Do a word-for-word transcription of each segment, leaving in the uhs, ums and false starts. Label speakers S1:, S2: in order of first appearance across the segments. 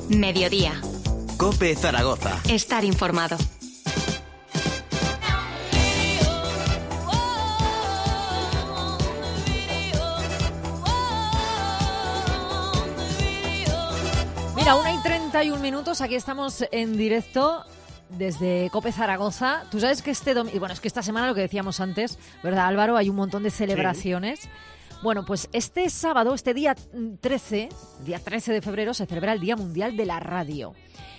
S1: Mediodía.
S2: COPE Zaragoza.
S1: Estar informado.
S3: Mira, una y treinta y un minutos, aquí estamos en directo desde COPE Zaragoza. Tú sabes que este domingo, bueno, es que esta semana, lo que decíamos antes, ¿verdad, Álvaro? Hay un montón de celebraciones. Sí. Bueno, pues este sábado, este día trece, día trece de febrero, se celebra el Día Mundial de la Radio.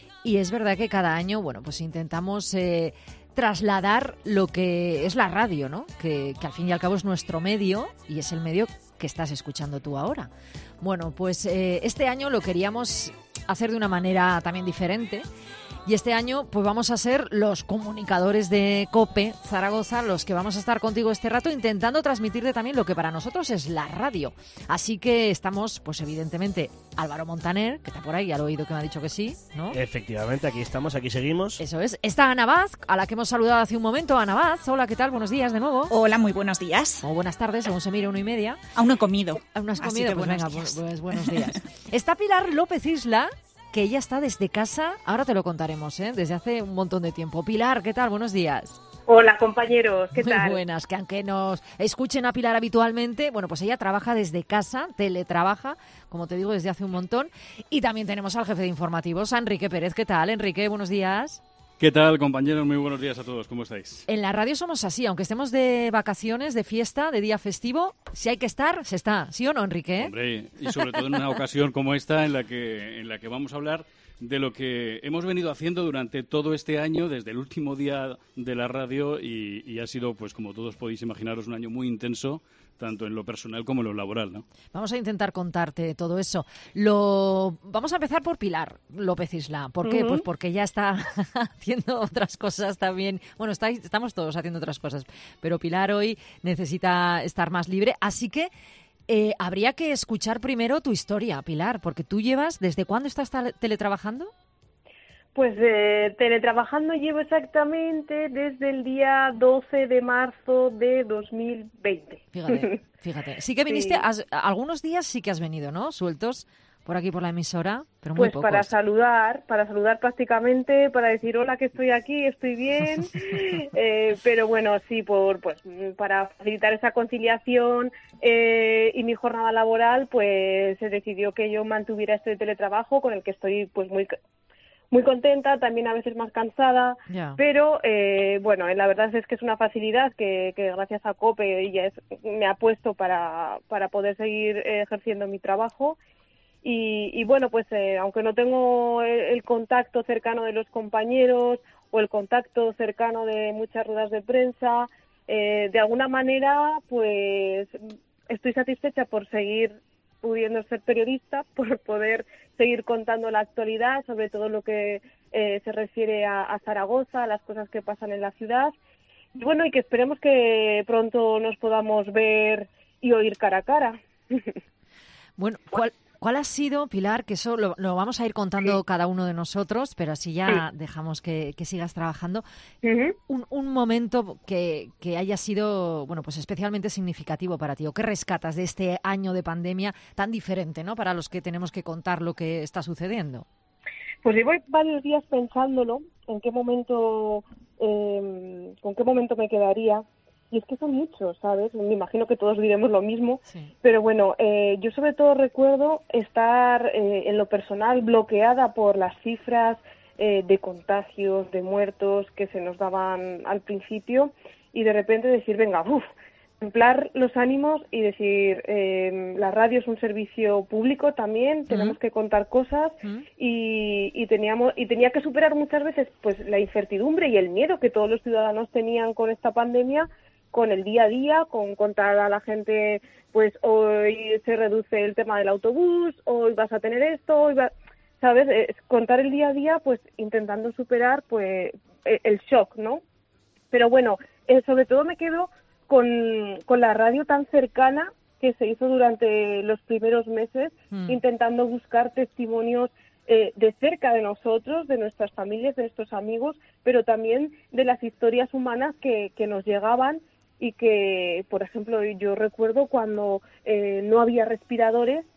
S3: Y es verdad que cada año, bueno, pues intentamos eh, trasladar lo que es la radio, ¿no? Que, que al fin y al cabo es nuestro medio y es el medio que estás escuchando tú ahora. Bueno, pues eh, este año lo queríamos hacer de una manera también diferente. Y este año pues vamos a ser los comunicadores de COPE Zaragoza, los que vamos a estar contigo este rato intentando transmitirte también lo que para nosotros es la radio. Así que estamos, pues evidentemente, Álvaro Montaner, que está por ahí, ya lo he oído que me ha dicho que sí, ¿no?
S4: Efectivamente, aquí estamos, aquí seguimos.
S3: Eso es. Está Ana Vaz, a la que hemos saludado hace un momento. Ana Vaz, hola, ¿qué tal? Buenos días de nuevo.
S5: Hola, muy buenos días.
S3: O buenas tardes, según se mire, una y media.
S5: Aún no he comido.
S3: ¿Aún no has comido? Pues venga,
S5: días.
S3: Pues, pues buenos días. Está Pilar López Isla, que ella está desde casa, ahora te lo contaremos, ¿eh? Desde hace un montón de tiempo. Pilar, ¿qué tal? Buenos días.
S6: Hola, compañeros, ¿qué
S3: Muy
S6: tal?
S3: Muy buenas, que aunque nos escuchen a Pilar habitualmente, bueno, pues ella trabaja desde casa, teletrabaja, como te digo, desde hace un montón. Y también tenemos al jefe de informativos, a Enrique Pérez. ¿Qué tal, Enrique? Buenos días.
S7: ¿Qué tal, compañeros? Muy buenos días a todos. ¿Cómo estáis?
S3: En la radio somos así, aunque estemos de vacaciones, de fiesta, de día festivo, si hay que estar, se está. ¿Sí o no, Enrique?
S7: Hombre, y sobre todo en una ocasión como esta en la que, en la que vamos a hablar de lo que hemos venido haciendo durante todo este año, desde el último día de la radio, y, y ha sido, pues como todos podéis imaginaros, un año muy intenso, tanto en lo personal como en lo laboral, ¿no?
S3: Vamos a intentar contarte todo eso. Lo Vamos a empezar por Pilar López Isla. ¿Por qué? Uh-huh. Pues porque ya está haciendo otras cosas también. Bueno, está, estamos todos haciendo otras cosas, pero Pilar hoy necesita estar más libre, así que Eh, habría que escuchar primero tu historia, Pilar, porque tú llevas, ¿desde cuándo estás teletrabajando?
S6: Pues eh, teletrabajando llevo exactamente desde el día doce de marzo de dos mil veinte.
S3: Fíjate, fíjate. Sí que viniste,
S6: Sí.
S3: has, algunos días sí que has venido, ¿no? Sueltos por aquí por la emisora, pero muy
S6: Pues
S3: pocos.
S6: para saludar, para saludar prácticamente, para decir hola, que estoy aquí, estoy bien, eh, pero bueno, sí, por pues para facilitar esa conciliación eh, y mi jornada laboral, pues se decidió que yo mantuviera este teletrabajo con el que estoy pues muy muy contenta, también a veces más cansada,
S3: Ya.
S6: pero eh, bueno, la verdad es que es una facilidad que, que gracias a COPE ella es, me ha puesto para, para poder seguir eh, ejerciendo mi trabajo. Y, y bueno, pues eh, aunque no tengo el, el contacto cercano de los compañeros o el contacto cercano de muchas ruedas de prensa, eh, de alguna manera pues estoy satisfecha por seguir pudiendo ser periodista, por poder seguir contando la actualidad, sobre todo lo que eh, se refiere a, a Zaragoza, a las cosas que pasan en la ciudad. Y bueno, y que esperemos que pronto nos podamos ver y oír cara a cara.
S3: Bueno, ¿cuál, ¿cuál ha sido, Pilar, que eso lo, lo vamos a ir contando sí. cada uno de nosotros, pero así ya sí. dejamos que, que sigas trabajando, uh-huh. un, un momento que, que haya sido, bueno, pues especialmente significativo para ti, o qué rescatas de este año de pandemia tan diferente, ¿no?, para los que tenemos que contar lo que está sucediendo?
S6: Pues llevo varios días pensándolo, en qué momento, eh, con qué momento me quedaría. Y es que son muchos, ¿sabes? Me imagino que todos diremos lo mismo, sí. pero bueno, eh, yo sobre todo recuerdo estar eh, en lo personal bloqueada por las cifras eh, de contagios, de muertos que se nos daban al principio y de repente decir, venga, uff, templar los ánimos y decir, eh, la radio es un servicio público también, uh-huh. tenemos que contar cosas uh-huh. y, y teníamos y tenía que superar muchas veces pues la incertidumbre y el miedo que todos los ciudadanos tenían con esta pandemia, con el día a día, con contar a la gente, pues hoy se reduce el tema del autobús, hoy vas a tener esto, hoy va... ¿sabes? Eh, contar el día a día, pues intentando superar pues el shock, ¿no? Pero bueno, eh, sobre todo me quedo con, con la radio tan cercana que se hizo durante los primeros meses, mm. intentando buscar testimonios eh, de cerca de nosotros, de nuestras familias, de nuestros amigos, pero también de las historias humanas que, que nos llegaban y que, por ejemplo, yo recuerdo cuando eh, no había respiradores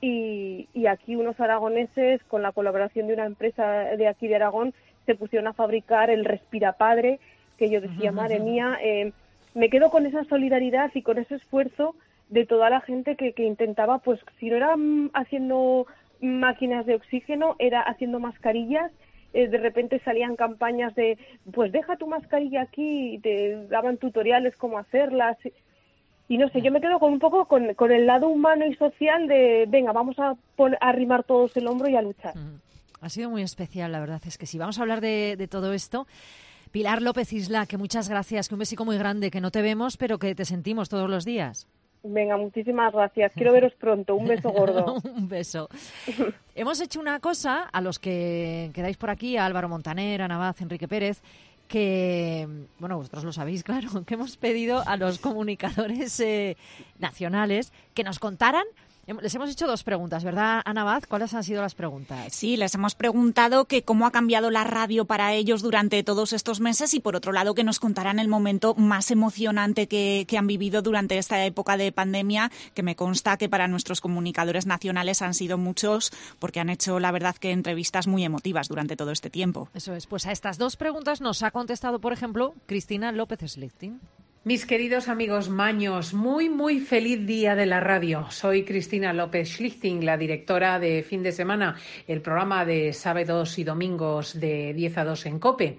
S6: y, y aquí unos aragoneses, con la colaboración de una empresa de aquí de Aragón, se pusieron a fabricar el Respirapadre, que yo decía, madre mía, eh, me quedo con esa solidaridad y con ese esfuerzo de toda la gente que, que intentaba, pues si no era haciendo máquinas de oxígeno, era haciendo mascarillas. Eh, de repente salían campañas de, pues deja tu mascarilla aquí, y te daban tutoriales cómo hacerlas. Y no sé, yo me quedo con un poco con, con el lado humano y social de, venga, vamos a, pon, a arrimar todos el hombro y a luchar.
S3: Ha sido muy especial, la verdad es que sí. Vamos a hablar de, de todo esto. Pilar López Isla, que muchas gracias, que un besico muy grande, que no te vemos, pero que te sentimos todos los días.
S6: Venga, muchísimas gracias. Quiero veros pronto. Un beso gordo.
S3: Un beso. Hemos hecho una cosa, a los que quedáis por aquí, a Álvaro Montaner, a Navaz, Enrique Pérez, que, bueno, vosotros lo sabéis, claro, que hemos pedido a los comunicadores eh, nacionales que nos contaran. Les hemos hecho dos preguntas, ¿verdad, Ana Vaz? ¿Cuáles han sido las preguntas?
S1: Sí, les hemos preguntado que cómo ha cambiado la radio para ellos durante todos estos meses y, por otro lado, que nos contaran el momento más emocionante que, que han vivido durante esta época de pandemia, que me consta que para nuestros comunicadores nacionales han sido muchos, porque han hecho, la verdad, que entrevistas muy emotivas durante todo este tiempo.
S3: Eso es. Pues a estas dos preguntas nos ha contestado, por ejemplo, Cristina López Schlichting.
S5: Mis queridos amigos maños, muy, muy feliz día de la radio. Soy Cristina López Schlichting, la directora de Fin de Semana, el programa de sábados y domingos de diez a dos en COPE.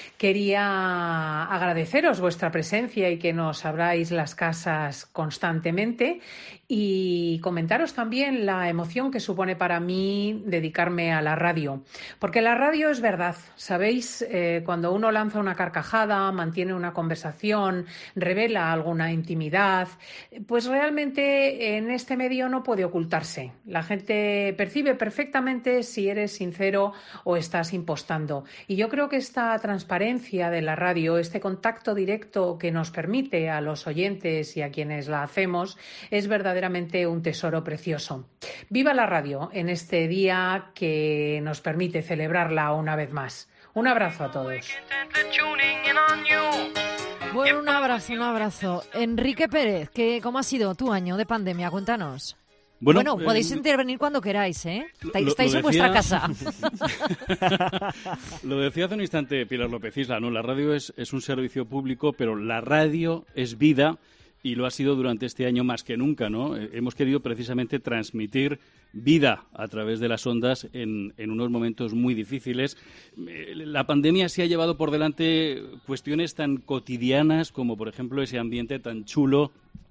S5: Quería agradeceros vuestra presencia y que nos abráis las casas constantemente y comentaros también la emoción que supone para mí dedicarme a la radio. Porque la radio es verdad, ¿sabéis? Eh, cuando uno lanza una carcajada, mantiene una conversación, revela alguna intimidad, pues realmente en este medio no puede ocultarse. La gente percibe perfectamente si eres sincero o estás impostando. Y yo creo que esta transparencia de la radio, este contacto directo que nos permite a los oyentes y a quienes la hacemos, es verdaderamente un tesoro precioso. ¡Viva la radio en este día que nos permite celebrarla una vez más! Un abrazo a todos.
S3: Bueno, un abrazo, un abrazo. Enrique Pérez, ¿qué, ¿cómo ha sido tu año de pandemia? Cuéntanos. Bueno, bueno eh, podéis intervenir cuando queráis, ¿eh? Lo, Estáis lo decía, en vuestra casa.
S7: Lo decía hace un instante Pilar López Isla, ¿no? La radio es, es un servicio público, pero la radio es vida y lo ha sido durante este año más que nunca, ¿no? Eh, hemos querido precisamente transmitir vida a través de las ondas en, en unos momentos muy difíciles. Eh, la pandemia se ha llevado por delante cuestiones tan cotidianas como, por ejemplo, ese ambiente tan chulo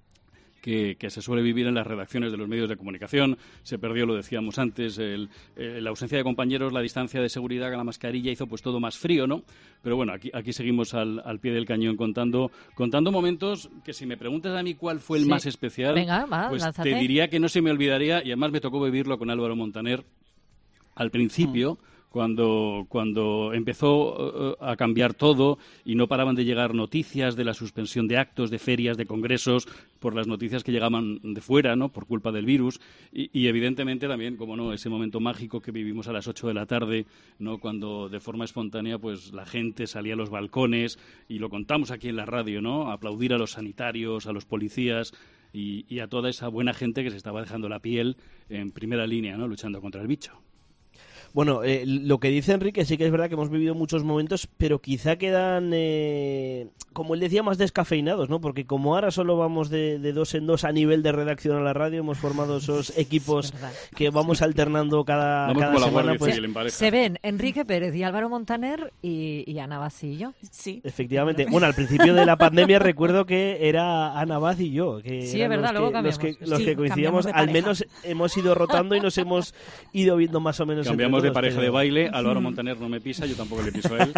S7: Que, que se suele vivir en las redacciones de los medios de comunicación. Se perdió, lo decíamos antes, el, eh, la ausencia de compañeros, la distancia de seguridad, la mascarilla hizo pues todo más frío, ¿no? Pero bueno, aquí, aquí seguimos al, al pie del cañón contando, contando momentos que, si me preguntas a mí cuál fue el sí. más especial,
S3: Venga, va,
S7: pues
S3: lánzate.
S7: Te diría que no se me olvidaría, y además me tocó vivirlo con Álvaro Montaner al principio, mm. Cuando, cuando empezó uh, a cambiar todo y no paraban de llegar noticias de la suspensión de actos, de ferias, de congresos, por las noticias que llegaban de fuera, ¿no? Por culpa del virus. Y, y evidentemente también, como no, ese momento mágico que vivimos a las ocho de la tarde, ¿no? Cuando de forma espontánea pues la gente salía a los balcones, y lo contamos aquí en la radio, ¿no? A aplaudir a los sanitarios, a los policías y, y a toda esa buena gente que se estaba dejando la piel en primera línea, ¿no? Luchando contra el bicho.
S4: Bueno, eh, lo que dice Enrique sí que es verdad que hemos vivido muchos momentos, pero quizá quedan, eh, como él decía, más descafeinados, ¿no? Porque como ahora solo vamos de, de dos en dos a nivel de redacción a la radio, hemos formado esos equipos que vamos alternando cada,
S7: vamos
S4: cada semana. Pues,
S3: se ven Enrique Pérez y Álvaro Montaner y, y Ana Vaz y yo.
S1: Sí.
S4: Efectivamente. Bueno, al principio de la pandemia recuerdo que era Ana Vaz y yo. Que
S3: sí, es verdad, luego
S4: cambiamos. Los que, los
S1: sí,
S4: que coincidíamos, al menos hemos ido rotando y nos hemos ido viendo más o menos.
S7: Cambiamos de pareja de baile, Álvaro Montaner no me pisa, yo tampoco le piso a él.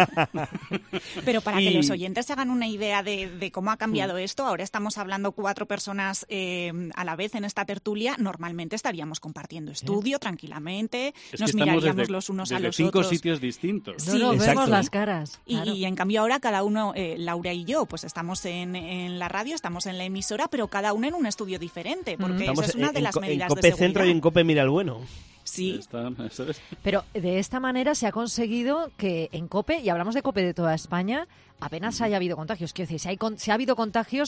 S1: Pero para
S4: y...
S1: que los oyentes se hagan una idea de, de cómo ha cambiado esto, ahora estamos hablando cuatro personas eh, a la vez en esta tertulia, normalmente estaríamos compartiendo estudio ¿Eh? tranquilamente,
S7: es
S1: nos miraríamos desde, los unos a los
S7: cinco
S1: otros.
S7: cinco sitios distintos.
S3: Sí, no, no, vemos las caras.
S1: Y, claro. y en cambio ahora cada uno, eh, Laura y yo, pues estamos en, en la radio, estamos en la emisora, pero cada uno en un estudio diferente, porque
S4: estamos
S1: esa es una
S4: en,
S1: de las
S4: en,
S1: medidas
S4: en Cope
S1: de seguridad.
S4: Centro y en Cope Mira el Bueno.
S1: Sí.
S7: Está, eso es.
S3: Pero de esta manera se ha conseguido que en COPE, y hablamos de COPE de toda España, apenas haya habido contagios. Quiero decir, si, hay, si ha habido contagios,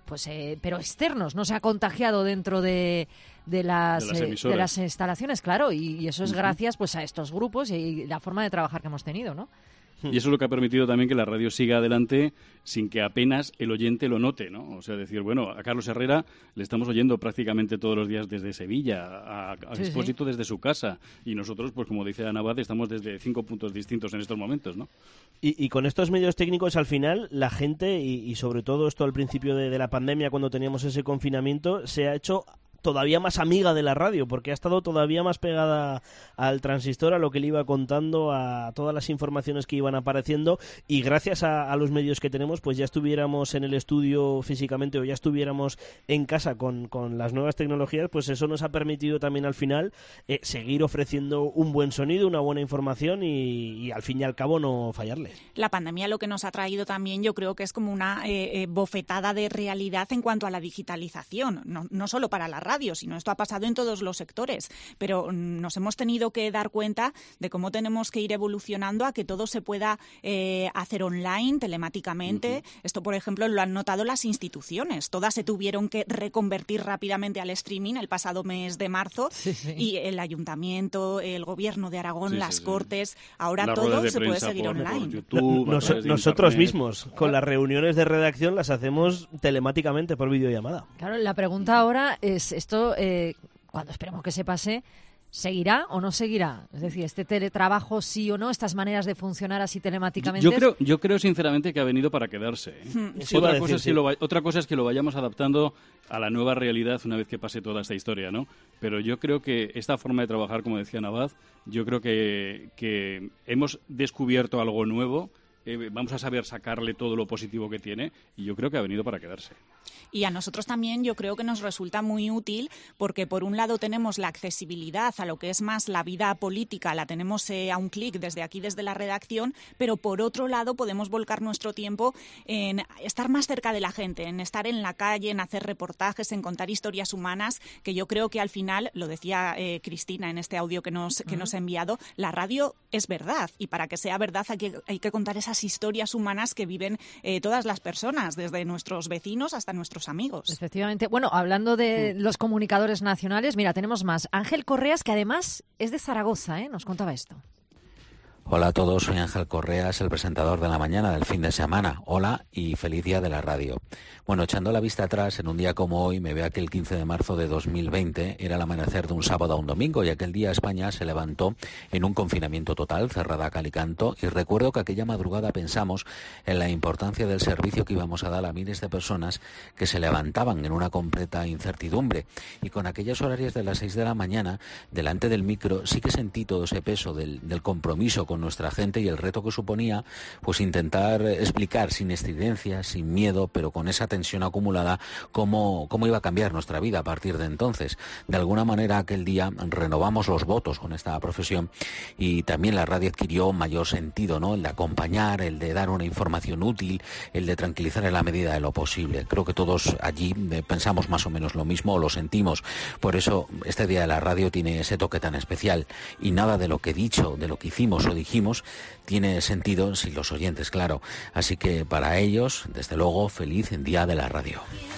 S3: pues eh, pero externos, no se ha contagiado dentro de, de, las,
S7: de, las,
S3: eh, de las instalaciones, claro, y, y eso es uh-huh. gracias pues a estos grupos y, y la forma de trabajar que hemos tenido, ¿no?
S7: Y eso es lo que ha permitido también que la radio siga adelante sin que apenas el oyente lo note, ¿no? O sea, decir, bueno, a Carlos Herrera le estamos oyendo prácticamente todos los días desde Sevilla, a, a sí, Expósito sí. desde su casa, y nosotros, pues como dice Ana Abad, estamos desde cinco puntos distintos en estos momentos, ¿no?
S4: Y, y con estos medios técnicos, al final, la gente, y, y sobre todo esto al principio de, de la pandemia, cuando teníamos ese confinamiento, se ha hecho todavía más amiga de la radio, porque ha estado todavía más pegada al transistor, a lo que le iba contando, a todas las informaciones que iban apareciendo, y gracias a, a los medios que tenemos, pues ya estuviéramos en el estudio físicamente o ya estuviéramos en casa con, con las nuevas tecnologías, pues eso nos ha permitido también al final eh, seguir ofreciendo un buen sonido, una buena información y, y al fin y al cabo no fallarle.
S1: La pandemia lo que nos ha traído también, yo creo que es como una eh, eh, bofetada de realidad en cuanto a la digitalización, no, no solo para la radio, sino esto ha pasado en todos los sectores, pero nos hemos tenido que dar cuenta de cómo tenemos que ir evolucionando a que todo se pueda eh, hacer online, telemáticamente. Uh-huh. Esto, por ejemplo, lo han notado las instituciones. Todas se tuvieron que reconvertir rápidamente al streaming el pasado mes de marzo sí, sí. y el ayuntamiento, el gobierno de Aragón, sí, las sí, cortes, sí. ahora la todo se puede seguir por, online.
S7: Por YouTube,
S4: no, nos, nosotros mismos, con las reuniones de redacción las hacemos telemáticamente por videollamada.
S3: Claro, la pregunta ahora es Esto, eh, cuando esperemos que se pase, ¿seguirá o no seguirá? Es decir, ¿este teletrabajo sí o no? ¿Estas maneras de funcionar así telemáticamente?
S7: Yo creo, yo creo sinceramente que ha venido para quedarse. ¿eh? Sí, otra, cosa decir, es que sí. lo, otra cosa es que lo vayamos adaptando a la nueva realidad una vez que pase toda esta historia, ¿no? Pero yo creo que esta forma de trabajar, como decía Navad, yo creo que, que hemos descubierto algo nuevo. Eh, vamos a saber sacarle todo lo positivo que tiene y yo creo que ha venido para quedarse.
S1: Y a nosotros también yo creo que nos resulta muy útil porque por un lado tenemos la accesibilidad a lo que es más la vida política, la tenemos eh, a un clic desde aquí, desde la redacción, pero por otro lado podemos volcar nuestro tiempo en estar más cerca de la gente, en estar en la calle, en hacer reportajes, en contar historias humanas, que yo creo que al final, lo decía eh, Cristina en este audio que nos, que uh-huh. nos ha enviado, la radio es verdad y para que sea verdad hay que, hay que contar esas historias humanas que viven eh, todas las personas, desde nuestros vecinos hasta nuestros amigos.
S3: Efectivamente. Bueno, hablando de los comunicadores nacionales, mira, tenemos más. Ángel Correas, que además es de Zaragoza, ¿eh? Nos contaba esto.
S8: Hola a todos, soy Ángel Correas, el presentador de la mañana del fin de semana. Hola y feliz día de la radio. Bueno, echando la vista atrás, en un día como hoy, me veo que el quince de marzo de dos mil veinte era el amanecer de un sábado a un domingo y aquel día España se levantó en un confinamiento total, cerrada a cal y canto, y recuerdo que aquella madrugada pensamos en la importancia del servicio que íbamos a dar a miles de personas que se levantaban en una completa incertidumbre. Y con aquellos horarios de las seis de la mañana, delante del micro, sí que sentí todo ese peso del, del compromiso con nuestra gente y el reto que suponía pues intentar explicar sin estridencia, sin miedo, pero con esa tensión acumulada, cómo, cómo iba a cambiar nuestra vida a partir de entonces. De alguna manera aquel día renovamos los votos con esta profesión y también la radio adquirió mayor sentido, ¿no? El de acompañar, el de dar una información útil, el de tranquilizar en la medida de lo posible. Creo que todos allí pensamos más o menos lo mismo o lo sentimos. Por eso este día de la radio tiene ese toque tan especial y nada de lo que he dicho, de lo que hicimos o dijimos tiene sentido sin los oyentes, claro. Así que para ellos, desde luego, feliz día de la radio.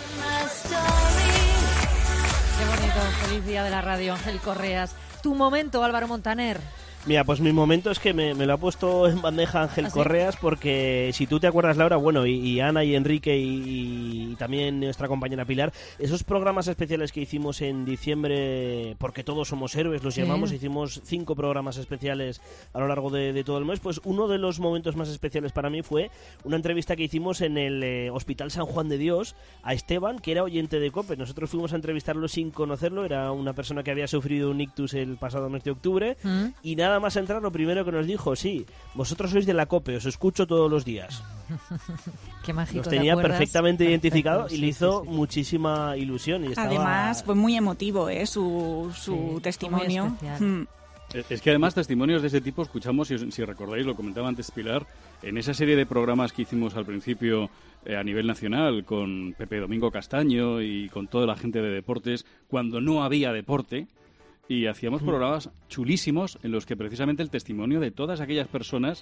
S3: Qué bonito, feliz día de la radio, Ángel Correas. Tu momento, Álvaro Montaner.
S4: Mira, pues mi momento es que me, me lo ha puesto en bandeja Ángel ¿Ah, sí? Correas, porque si tú te acuerdas, Laura, bueno, y, y Ana y Enrique y, y también nuestra compañera Pilar, esos programas especiales que hicimos en diciembre, porque todos somos héroes, los sí. llamamos, hicimos cinco programas especiales a lo largo de, de todo el mes, pues uno de los momentos más especiales para mí fue una entrevista que hicimos en el eh, Hospital San Juan de Dios a Esteban, que era oyente de COPE. Nosotros fuimos a entrevistarlo sin conocerlo, era una persona que había sufrido un ictus el pasado mes de octubre, ¿Mm? y nada más entrar, lo primero que nos dijo, sí, vosotros sois de la COPE, os escucho todos los días.
S3: Qué mágico.
S4: Nos tenía perfectamente identificado Perfecto, y le hizo sí, sí. muchísima ilusión. Y estaba...
S1: Además, fue muy emotivo ¿eh? su, su sí, testimonio. Mm.
S7: Es que además testimonios de ese tipo escuchamos, si, si recordáis, lo comentaba antes Pilar, en esa serie de programas que hicimos al principio eh, a nivel nacional con Pepe Domingo Castaño y con toda la gente de deportes, cuando no había deporte. Y hacíamos programas chulísimos en los que precisamente el testimonio de todas aquellas personas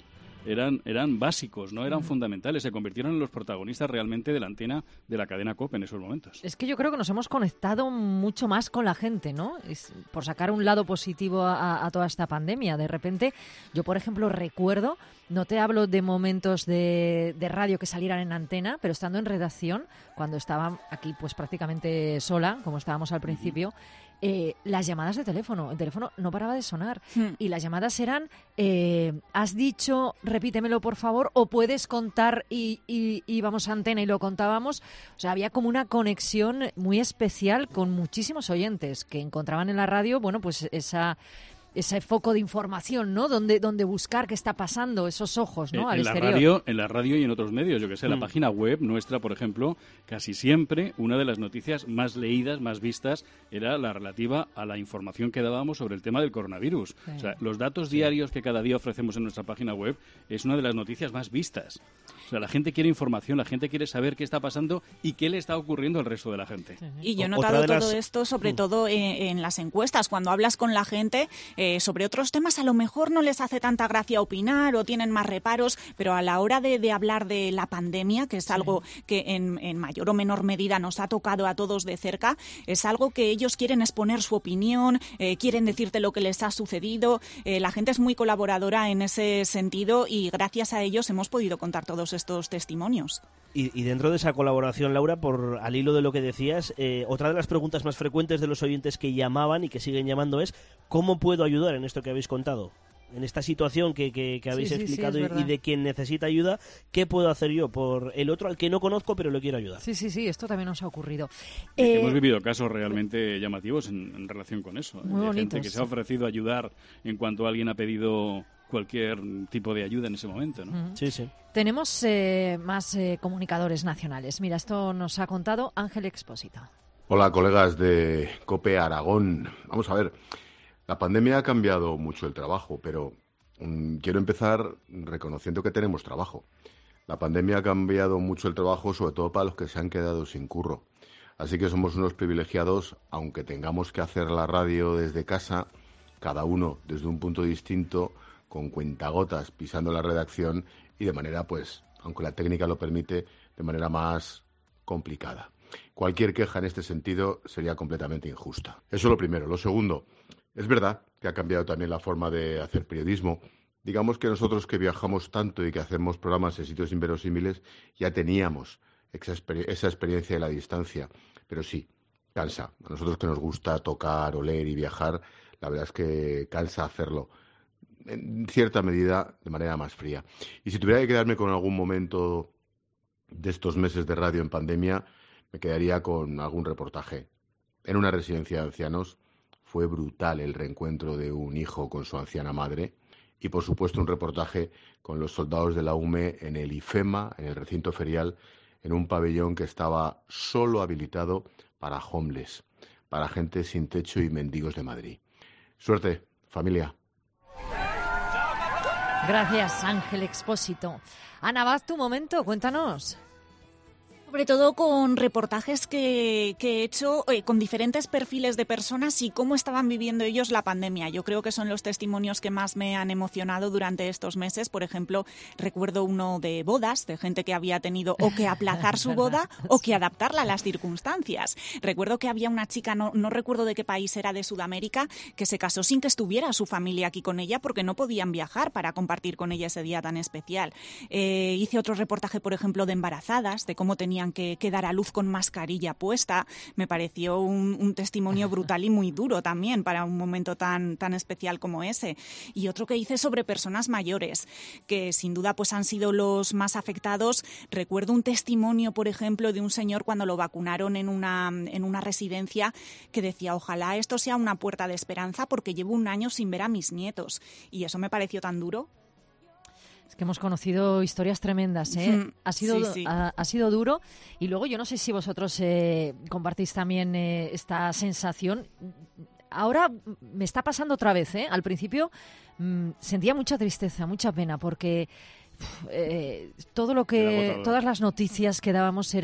S7: eran, eran básicos, no eran fundamentales, se convirtieron en los protagonistas realmente de la antena de la cadena COPE en esos momentos.
S3: Es que yo creo que nos hemos conectado mucho más con la gente, ¿no? Es, por sacar un lado positivo a, a toda esta pandemia. De repente, yo por ejemplo recuerdo, no te hablo de momentos de, de radio que salieran en antena, pero estando en redacción, cuando estaba aquí pues prácticamente sola, como estábamos al principio, Eh, las llamadas de teléfono, el teléfono no paraba de sonar hmm. y las llamadas eran eh, has dicho, repítemelo por favor, o puedes contar y, y, y vamos a antena y lo contábamos. O sea, había como una conexión muy especial con muchísimos oyentes que encontraban en la radio, bueno, pues esa... ese foco de información, ¿no? Donde, donde buscar qué está pasando, esos ojos, ¿no?
S7: En,
S3: al
S7: en
S3: exterior.
S7: La radio, en la radio y en otros medios, yo que sé, mm. la página web nuestra, por ejemplo, casi siempre una de las noticias más leídas, más vistas, era la relativa a la información que dábamos sobre el tema del coronavirus. Sí. O sea, los datos sí. diarios que cada día ofrecemos en nuestra página web es una de las noticias más vistas. O sea, la gente quiere información, la gente quiere saber qué está pasando y qué le está ocurriendo al resto de la gente. Sí.
S1: Y yo he notado las... todo esto, sobre mm. todo en, en las encuestas. Cuando hablas con la gente eh, sobre otros temas, a lo mejor no les hace tanta gracia opinar o tienen más reparos, pero a la hora de, de hablar de la pandemia, que es sí. algo que en, en mayor o menor medida nos ha tocado a todos de cerca, es algo que ellos quieren exponer su opinión, eh, quieren decirte lo que les ha sucedido. Eh, la gente es muy colaboradora en ese sentido y gracias a ellos hemos podido contar todos estos testimonios.
S4: Y, y dentro de esa colaboración, Laura, por al hilo de lo que decías, eh, otra de las preguntas más frecuentes de los oyentes que llamaban y que siguen llamando es ¿cómo puedo ayudar en esto que habéis contado? En esta situación que, que, que habéis sí, sí, explicado sí, y, y de quien necesita ayuda, ¿qué puedo hacer yo por el otro al que no conozco pero le quiero ayudar?
S3: Sí, sí, sí, esto también nos ha ocurrido.
S7: Eh, Hemos vivido casos realmente llamativos en, en relación con eso.
S3: Muy
S7: Hay
S3: bonitos,
S7: gente que se ha ofrecido ayudar en cuanto alguien ha pedido cualquier tipo de ayuda en ese momento, ¿no?
S3: Uh-huh.
S4: Sí, sí.
S3: Tenemos eh, más eh, comunicadores nacionales. Mira, esto nos ha contado Ángel Expósito.
S9: Hola, colegas de COPE Aragón. Vamos a ver, la pandemia ha cambiado mucho el trabajo, pero um, quiero empezar reconociendo que tenemos trabajo. La pandemia ha cambiado mucho el trabajo, sobre todo para los que se han quedado sin curro. Así que somos unos privilegiados, aunque tengamos que hacer la radio desde casa, cada uno desde un punto distinto, con cuentagotas, pisando la redacción y de manera, pues, aunque la técnica lo permite, de manera más complicada. Cualquier queja en este sentido sería completamente injusta. Eso es lo primero. Lo segundo, es verdad que ha cambiado también la forma de hacer periodismo. Digamos que nosotros que viajamos tanto y que hacemos programas en sitios inverosímiles, ya teníamos esa, exper- esa experiencia de la distancia. Pero sí, cansa. A nosotros que nos gusta tocar, oler y viajar, la verdad es que cansa hacerlo. En cierta medida, de manera más fría. Y si tuviera que quedarme con algún momento de estos meses de radio en pandemia, me quedaría con algún reportaje. En una residencia de ancianos fue brutal el reencuentro de un hijo con su anciana madre y, por supuesto, un reportaje con los soldados de la U M E en el IFEMA, en el recinto ferial, en un pabellón que estaba solo habilitado para homeless, para gente sin techo y mendigos de Madrid. Suerte, familia.
S3: Gracias, Ángel Expósito. Ana, vas tu momento, cuéntanos.
S1: Sobre todo con reportajes que, que he hecho eh, con diferentes perfiles de personas y cómo estaban viviendo ellos la pandemia. Yo creo que son los testimonios que más me han emocionado durante estos meses. Por ejemplo, recuerdo uno de bodas, de gente que había tenido o que aplazar su boda o que adaptarla a las circunstancias. Recuerdo que había una chica, no, no recuerdo de qué país era, de Sudamérica, que se casó sin que estuviera su familia aquí con ella porque no podían viajar para compartir con ella ese día tan especial. Eh, hice otro reportaje, por ejemplo, de embarazadas, de cómo tenían Que, que dar a luz con mascarilla puesta. Me pareció un, un testimonio brutal y muy duro también para un momento tan, tan especial como ese. Y otro que hice sobre personas mayores, que sin duda pues han sido los más afectados. Recuerdo un testimonio, por ejemplo, de un señor cuando lo vacunaron en una, en una residencia que decía, ojalá esto sea una puerta de esperanza porque llevo un año sin ver a mis nietos. Y eso me pareció tan duro.
S3: Es que hemos conocido historias tremendas, ¿eh? Mm, ha sido sí, sí. Ha, ha sido duro. Y luego yo no sé si vosotros eh, compartís también eh, esta sensación. Ahora me está pasando otra vez, ¿eh? Al principio mmm, sentía mucha tristeza, mucha pena, porque eh, todo lo que, todas las noticias que dábamos eran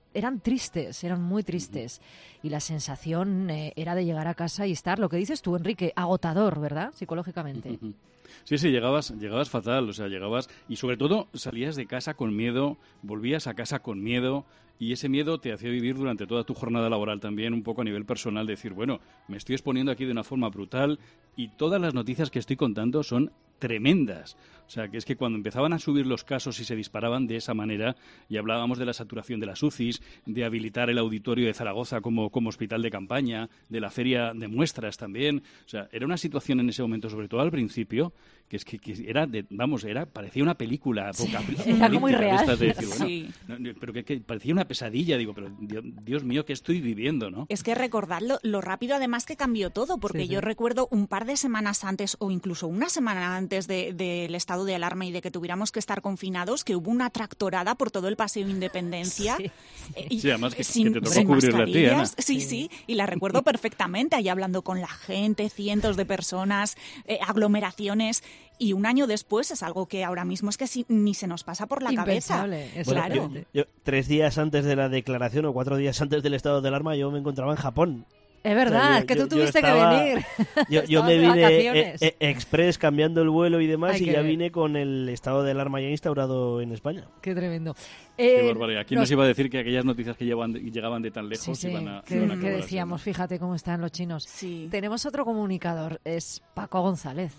S3: eran tristes, eran muy tristes. Y la sensación eh, era de llegar a casa y estar, lo que dices tú, Enrique, agotador, ¿verdad? Psicológicamente.
S7: Sí, sí, llegabas, llegabas fatal, o sea, llegabas y sobre todo salías de casa con miedo, volvías a casa con miedo y ese miedo te hacía vivir durante toda tu jornada laboral también un poco a nivel personal, decir, bueno, me estoy exponiendo aquí de una forma brutal y todas las noticias que estoy contando son tremendas. O sea, que es que cuando empezaban a subir los casos y se disparaban de esa manera, y hablábamos de la saturación de las U C Is, de habilitar el auditorio de Zaragoza como, como hospital de campaña, de la feria de muestras también. O sea, era una situación en ese momento, sobre todo al principio, que es que, que era, de, vamos, era parecía una película.
S3: Sí, era muy real.
S7: De decir, bueno,
S1: sí.
S7: no, pero que, que parecía una pesadilla. Digo, pero Dios, Dios mío, ¿qué estoy viviendo, no?
S1: Es que recordad lo, lo rápido además que cambió todo, porque sí, yo sí. recuerdo un par de semanas antes o incluso una semana antes del de, de estado de alarma y de que tuviéramos que estar confinados, que hubo una tractorada por todo el Paseo Independencia.
S3: Sí,
S1: eh, y,
S7: sí además que,
S1: sin,
S7: que te tocó cubrirla a ti, Ana.
S1: Sí, sí, sí, y la recuerdo perfectamente, ahí hablando con la gente, cientos de personas, eh, aglomeraciones, y un año después es algo que ahora mismo es que si, ni se nos pasa por la
S3: Impensable,
S1: cabeza.
S3: eso
S1: Claro.
S4: Bueno, yo, yo, tres días antes de la declaración o cuatro días antes del estado de alarma yo me encontraba en Japón.
S3: Es verdad,
S4: o sea, yo,
S3: es que tú
S4: yo,
S3: tuviste
S4: yo estaba,
S3: que venir.
S4: Yo, yo me vine
S3: eh,
S4: eh, express cambiando el vuelo y demás.
S3: Ay,
S4: y
S3: qué
S4: ya
S3: bien.
S4: vine con el estado de alarma ya instaurado en España.
S3: Qué tremendo.
S7: Qué
S3: Eh,
S7: barbaridad. ¿Quién nos iba a decir que aquellas noticias que llevaban, llegaban de tan lejos
S3: Sí, sí,
S7: iban a...
S3: que,
S7: iban a
S3: que
S7: acabar
S3: decíamos,
S7: así, ¿no?
S3: fíjate cómo están los chinos.
S1: Sí.
S3: Tenemos otro comunicador, es Paco González.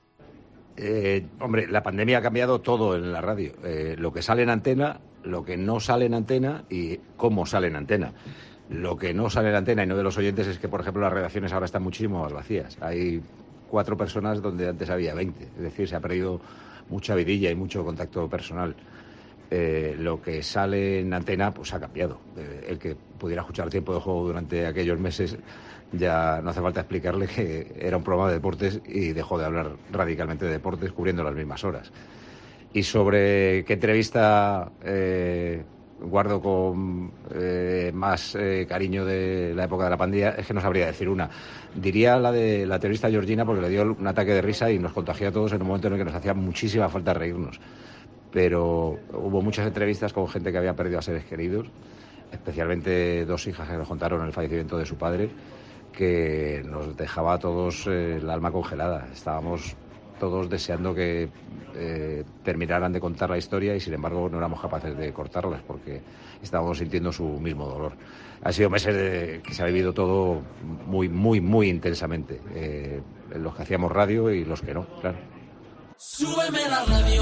S10: Eh, hombre, la pandemia ha cambiado todo en la radio. Eh, lo que sale en antena, lo que no sale en antena y cómo sale en antena. Lo que no sale en antena y no de los oyentes es que, por ejemplo, las redacciones ahora están muchísimo más vacías. Hay cuatro personas donde antes había veinte. Es decir, se ha perdido mucha vidilla y mucho contacto personal. Eh, lo que sale en antena pues ha cambiado. Eh, el que pudiera escuchar Tiempo de Juego durante aquellos meses ya no hace falta explicarle que era un programa de deportes y dejó de hablar radicalmente de deportes cubriendo las mismas horas. Y sobre qué entrevista eh, guardo con eh, más eh, cariño de la época de la pandemia, es que no sabría decir una. Diría la de la terrorista Georgina porque le dio un ataque de risa y nos contagió a todos en un momento en el que nos hacía muchísima falta reírnos. Pero hubo muchas entrevistas con gente que había perdido a seres queridos, especialmente dos hijas que nos contaron el fallecimiento de su padre, que nos dejaba a todos eh, el alma congelada. Estábamos todos deseando que eh, terminaran de contar la historia y sin embargo no éramos capaces de cortarlas porque estábamos sintiendo su mismo dolor. Han sido meses de, que se ha vivido todo muy, muy, muy intensamente. Eh, los que hacíamos radio y los que no, claro.
S11: Súbeme la radio.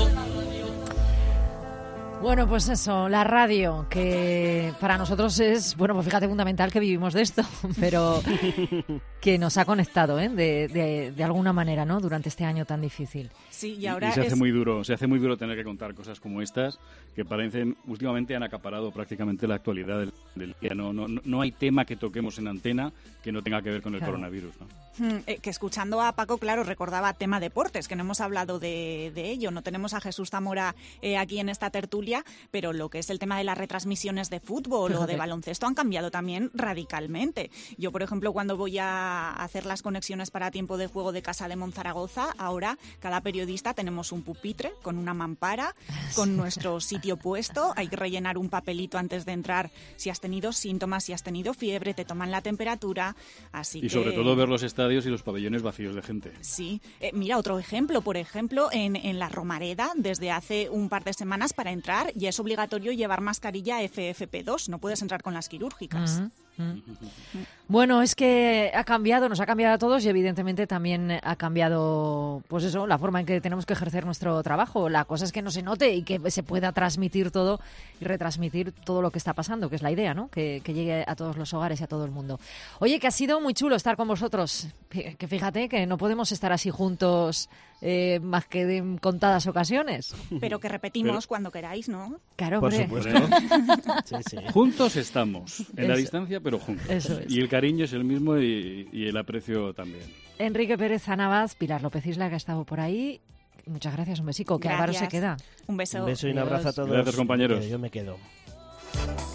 S3: Bueno, pues eso, la radio, que para nosotros es, bueno, pues fíjate, fundamental que vivimos de esto, pero que nos ha conectado, ¿eh? De, de, de alguna manera, ¿no? Durante este año tan difícil.
S1: Sí, y ahora
S7: y se hace
S1: es...
S7: muy duro, se hace muy duro tener que contar cosas como estas, que parecen, últimamente han acaparado prácticamente la actualidad del, del día. No, no, no hay tema que toquemos en antena que no tenga que ver con el
S3: Claro.
S7: coronavirus, ¿no?
S1: Hmm, eh, que escuchando a Paco, claro, recordaba tema deportes, que no hemos hablado de, de ello. No tenemos a Jesús Zamora eh, aquí en esta tertulia, pero lo que es el tema de las retransmisiones de fútbol
S3: Fíjate.
S1: o de baloncesto han cambiado también radicalmente. Yo, por ejemplo, cuando voy a hacer las conexiones para Tiempo de Juego de Casa de Monzaragoza, ahora cada periodista tenemos un pupitre con una mampara, con nuestro sitio puesto. Hay que rellenar un papelito antes de entrar si has tenido síntomas, si has tenido fiebre, te toman la temperatura. Así
S7: Y
S1: que...
S7: sobre todo ver los estadios y los pabellones vacíos de gente.
S1: Sí. Eh, mira, otro ejemplo, por ejemplo, en, en la Romareda, desde hace un par de semanas para entrar ya es obligatorio llevar mascarilla F F P dos, no puedes entrar con las quirúrgicas.
S3: Uh-huh. Bueno, es que ha cambiado, nos ha cambiado a todos y evidentemente también ha cambiado, pues eso, la forma en que tenemos que ejercer nuestro trabajo. La cosa es que no se note y que se pueda transmitir todo y retransmitir todo lo que está pasando, que es la idea, ¿no? Que, que llegue a todos los hogares y a todo el mundo. Oye, que ha sido muy chulo estar con vosotros. Que fíjate que no podemos estar así juntos eh, más que en contadas ocasiones.
S1: Pero que repetimos
S7: Pero...
S1: cuando queráis, ¿no?
S3: Claro,
S4: Por
S3: hombre.
S4: supuesto. Sí, sí.
S7: Juntos estamos, en
S3: Eso.
S7: la distancia, pero juntos.
S3: Eso es.
S7: Y el cariño es el mismo y, y el aprecio también.
S3: Enrique Pérez Anabaz, Pilar López Isla, que ha estado por ahí. Muchas gracias, un besico. Que Álvaro se
S1: Gracias.
S3: queda.
S1: Un beso.
S4: Un beso y un abrazo a todos.
S7: Gracias, compañeros.
S4: Yo me quedo.